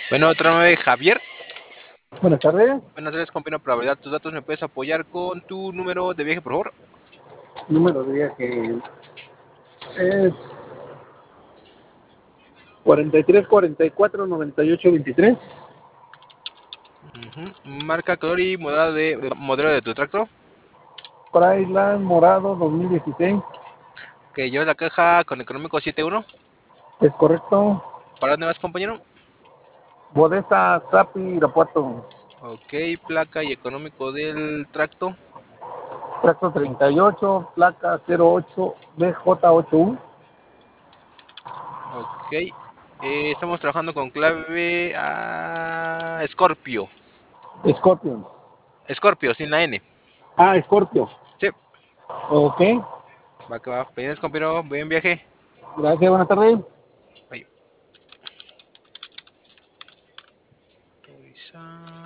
Bueno, otra vez, Javier. Buenas tardes. Buenas tardes, compañero, para validar tus datos. ¿Me puedes apoyar con tu número de viaje, por favor? Número de viaje es 43 44 98 23. Marca, color y modelo de tu tractor. Prailand Morado 2016. Que lleva la caja con económico 71. Es correcto. ¿Para dónde vas, compañero? Bodesa Zapi Irapuato. Ok, placa y económico del tracto. Tracto 38, placa 08 BJ81. Ok. Estamos trabajando con clave Scorpio. Scorpion. Scorpio, sin la N. Scorpio. Sí, Ok. va que va. Pendientes, compañero. Buen viaje. Gracias, buenas tardes. Bye. Autorizar.